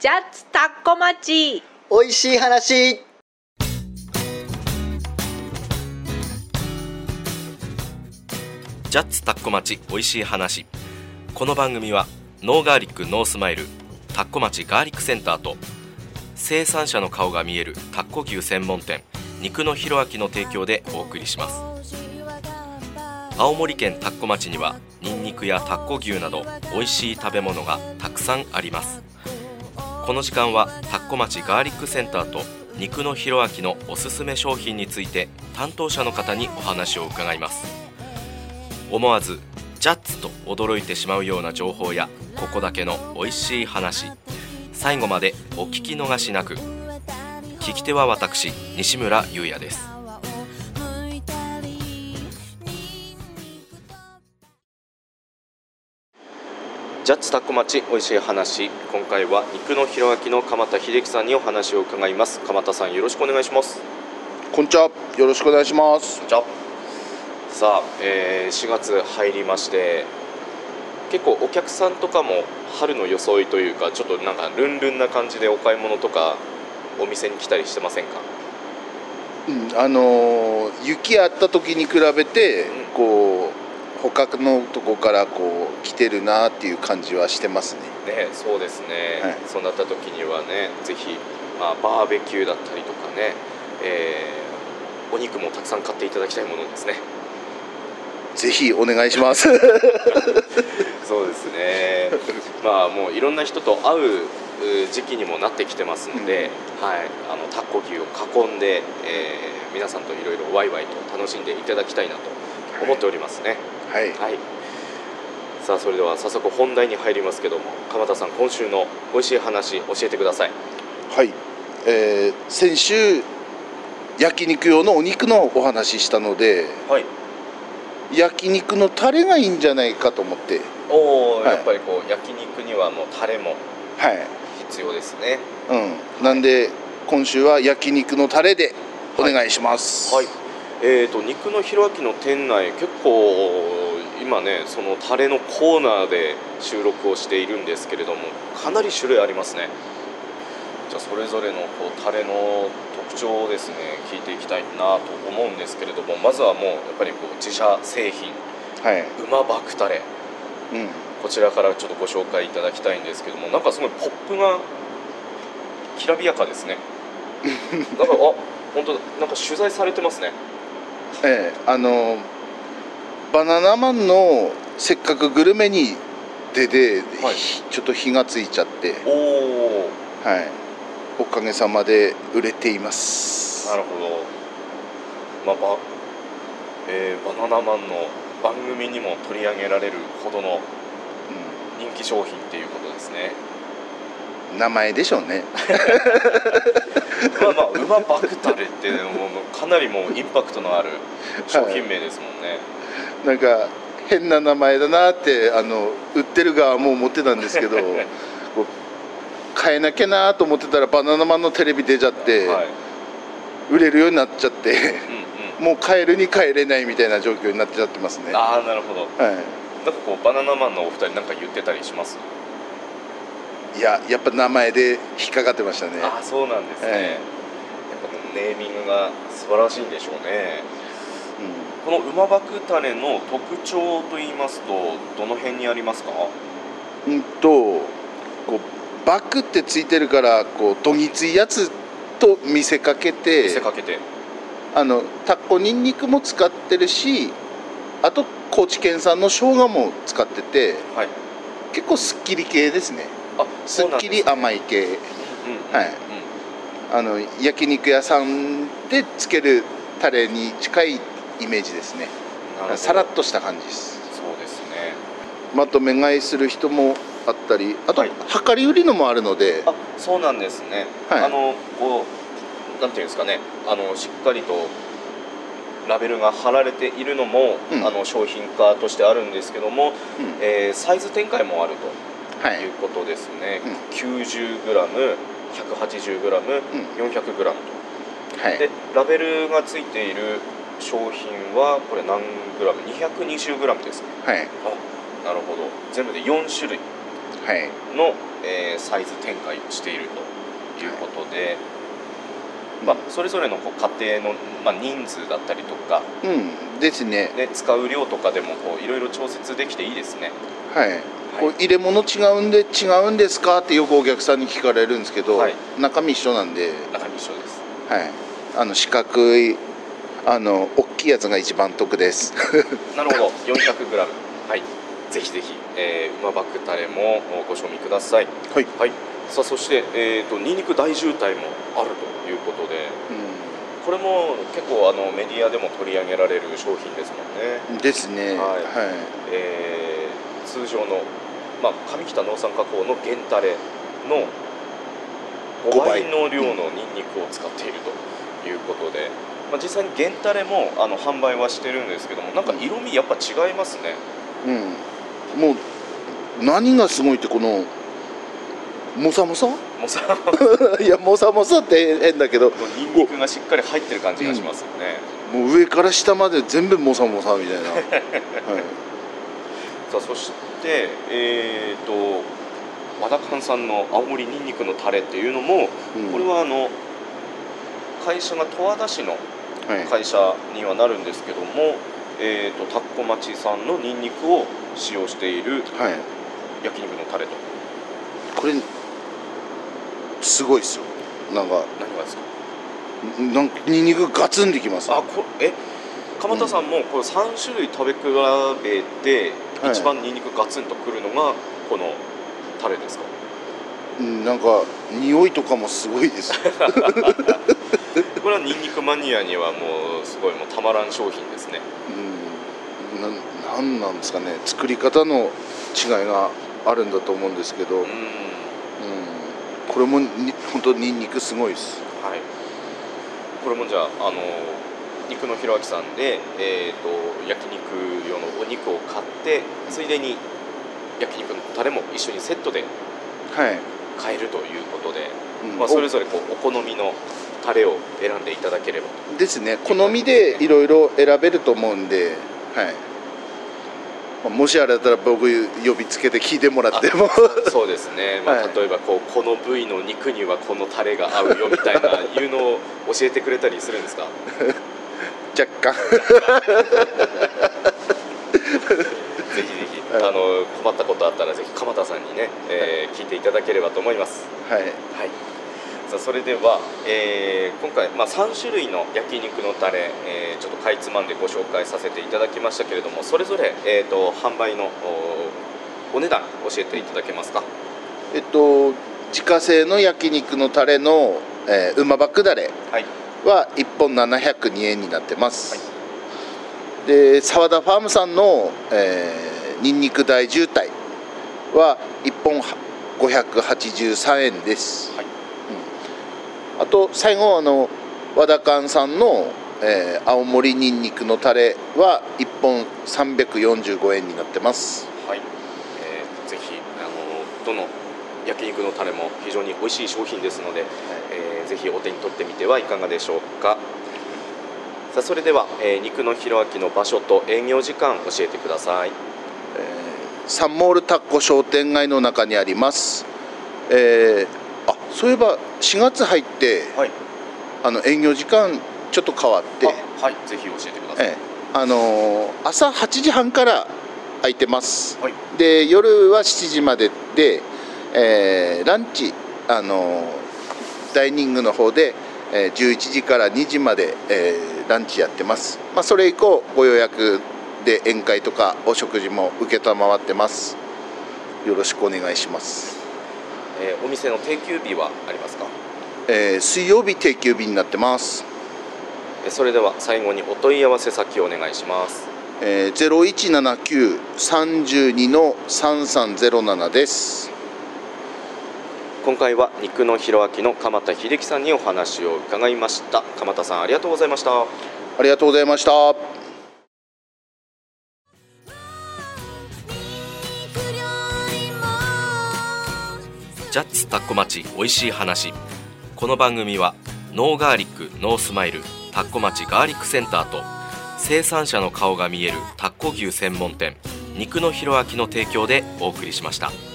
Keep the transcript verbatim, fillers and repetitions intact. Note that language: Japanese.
ジャッツタッコ町おいしい話。 ジャッツタッコ町おいしい話。この番組はノーガーリックノースマイルタッコ町ガーリックセンターと生産者の顔が見えるタッコ牛専門店肉のひろあきの提供でお送りします。青森県タッコ町にはニンニクやタッコ牛などおいしい食べ物がたくさんあります。この時間はタッコ町ガーリックセンターと肉のひろあきのおすすめ商品について担当者の方にお話を伺います。思わずジャッツと驚いてしまうような情報やここだけのおいしい話、最後までお聞き逃しなく。聞き手は私西村優也です。ジャッツタッコ町おいしい話、今回は肉のひろあきの鎌田秀樹さんにお話を伺います。鎌田さん、よろしくお願いします。 こんにちは、よろしくお願いします。 じゃさあ、えー、しがつ入りまして、結構お客さんとかも春の装いというか、ちょっとなんかルンルンな感じでお買い物とかお店に来たりしてませんか？ うん、あのー、雪あった時に比べて、うん、こう他のとこからこう来てるなっていう感じはしてますね。 ね、そうですね、はい、そうなった時にはね、ぜひ、まあ、バーベキューだったりとかね、えー、お肉もたくさん買っていただきたいものですね。 ぜひお願いしますそうですね、まあもういろんな人と会う時期にもなってきてますので、うん、はい、あのタッコ牛を囲んで、えー、皆さんといろいろワイワイと楽しんでいただきたいなと思っておりますね。 はい、 はい、さあそれでは早速本題に入りますけども、鎌田さん、今週のおいしい話教えてください。 はい、えー、先週焼肉用のお肉のお話ししたので、はい、焼肉のタレがいいんじゃないかと思って。 おー、はい、やっぱりこう焼肉にはもうタレも必要ですね。 はい、うん、なんで今週は焼肉のタレでお願いします。 はい、はい、えーと肉のひろあきの店内、結構今ね、そのタレのコーナーで収録をしているんですけれども、かなり種類ありますね。じゃあそれぞれのこうタレの特徴をですね、聞いていきたいなと思うんですけれども、まずはもうやっぱりこう自社製品、はい、馬バクタレ、うん、こちらからちょっとご紹介いただきたいんですけども、なんかすごいポップがきらびやかですねなんか、あ、本当だ、なんか取材されてますね。 ええ、あのバナナマンのせっかくグルメに出て、はい、ちょっと火がついちゃって、おー、はい、おかげさまで売れています。 なるほど、まあばえー、バナナマンの番組にも取り上げられるほどの人気商品っていうことですね。 名前でしょうねまあまあ馬バクタレってもうかなりもうインパクトのある商品名ですもんね。 はい、なんか変な名前だなってあの売ってる側も思ってたんですけどこう変えなきゃなと思ってたらバナナマンのテレビ出ちゃって、はい、売れるようになっちゃって、うん、うん、もう買えるに買えれないみたいな状況になっちゃってますね。 ああ、なるほど、はい、なんかこうバナナマンのお二人なんか言ってたりします？ いや、やっぱ名前で引っかかってましたね。 ああ、そうなんですね、えー、やっぱネーミングが素晴らしいんでしょうね。うん、この馬バクタレの特徴といいますとどの辺にありますか？ うんとこうバクってついてるからこうどぎついやつと見せかけて見せかけてあのタッコニンニクも使ってるし、あと高知県産の生姜も使ってて、はい、結構すっきり系ですね。あ、すっきり甘い系、うんうんうん、はい、あの焼肉屋さんでつけるタレに近いイメージですね。さらっとした感じです。 そうですね。 まとめ買いする人もあったり、あと、はい、量り売りのもあるので。 あ、そうなんですね、はい、あのこうなんていうんですかね、あのしっかりとラベルが貼られているのも、うん、あの商品化としてあるんですけども、うん、えー、サイズ展開もあるということですね。はい、うん、きゅうじゅうグラム、ひゃくはちじゅうグラム、よんひゃくグラムと、はい、でラベルがついている商品はこれ何グラム？にひゃくにじゅうグラムですね。はい、あ、なるほど。全部でよんしゅるいの、はい、えー、サイズ展開をしているということで、はい、まあ、それぞれのこう家庭の、まあ、人数だったりとか、 うんですね、 で使う量とかでもこういろいろ調節できていいですね。 はい、はい、こう入れ物違うんで違うんですかってよくお客さんに聞かれるんですけど、はい、中身一緒なんで。 中身一緒です。 はい、あの四角いあの大きいやつが一番得です。 なるほど、よんひゃくグラム、はい、ぜひぜひ、えー、馬バクタレもご賞味ください。はい、はい、さあそして、えーと、ニンニク大渋滞もあるということで、うん、これも結構あのメディアでも取り上げられる商品ですもんね。 ですね。はい、はい、 えー、通常の、まあ、上北農産加工の原タレのごばいの量のニンニクを使っているということで、まあ、実際に原タレもあの販売はしてるんですけども、なんか色味やっぱ違いますね。 うん、もう何がすごいってこのモサモサモサいやモサモサって変だけどニンニクがしっかり入ってる感じがしますよね。 うん、もう上から下まで全部モサモサみたいな、はい、 さあそしてえーと和田勘さんの青森ニンニクのタレっていうのも、うん、これはあの会社が十和田市の会社にはなるんですけども、はい、えーと田子町産のニンニクを使用している焼肉のタレと、 これすごいですよ。なんか何がですか？ なんかニンニクガツンできます、ね。 あこえ鎌田さんもこれさん種類食べ比べて一番ニンニクガツンとくるのがこのタレですか？ なんか匂いとかもすごいですこれはニンニクマニアにはもうすごいもうたまらん商品ですね。 うん、な、なんなんですかね、作り方の違いがあるんだと思うんですけど、うん、うん、これも本当ニンニクすごいです。 はい、これもじゃあ、あの肉のひろあきさんで、えーと、焼肉用のお肉を買ってついでに焼肉のタレも一緒にセットで買えるということで、はい、うん、まあ、それぞれこうお好みのタレを選んでいただければですね。好みでいろいろ選べると思うんで、はい、まあ、もしあれだったら僕呼びつけて聞いてもらってもそうですね、まあ、例えばこうこの部位の肉にはこのタレが合うよみたいないうのを教えてくれたりするんですか？ 若干ぜひぜひ、あの困ったことあったらぜひ鎌田さんにね、えー、聞いていただければと思います。はい、はい、さあそれでは、えー、今回、まあ、さん種類の焼肉のタレ、えー、ちょっとかいつまんでご紹介させていただきましたけれども、それぞれ、えー、と販売の お, お値段教えていただけますか？ えっと自家製の焼肉のタレの、えー、馬バクダレはいっぽんななひゃくにえんになってます。はい、で澤田ファームさんの、えー、ニンニク大渋滞はいっぽんごひゃくはちじゅうさんえんです。はい、うん、あと最後あの和田勘さんの、えー、青森ニンニクのタレはいっぽんさんびゃくよんじゅうごえんになってます。 はい、えー、ぜひあのどの焼肉のタレも非常に美味しい商品ですので、はい、えー、ぜひお手に取ってみてはいかがでしょうか。さあそれでは、えー、肉のひろあきの場所と営業時間教えてください。えー、サンモールタッコ商店街の中にあります。えー、あそういえばしがつ入って、はい、あの営業時間ちょっと変わって、 はい、ぜひ教えてください。えー、あのー、朝はちじはんから開いてます。はい、で夜はしちじまでで、えー、ランチ、あのー、ダイニングの方で、えー、じゅういちじからにじまで、えー、ランチやってます。まあ、それ以降ご予約で宴会とかお食事も承ってます。よろしくお願いします。 えー、お店の定休日はありますか？ えー、水曜日定休日になってます。 それでは最後にお問い合わせ先をお願いします。 えー、ゼロいちななきゅう さんに さんさんゼロななです。 今回は肉のひろあきの鎌田秀樹さんにお話を伺いました。鎌田さんありがとうございました。 ありがとうございました。 ジャッツタッコ町おいしい話。この番組はノーガーリックノースマイルタッコ町ガーリックセンターと生産者の顔が見えるタッコ牛専門店肉のひろあきの提供でお送りしました。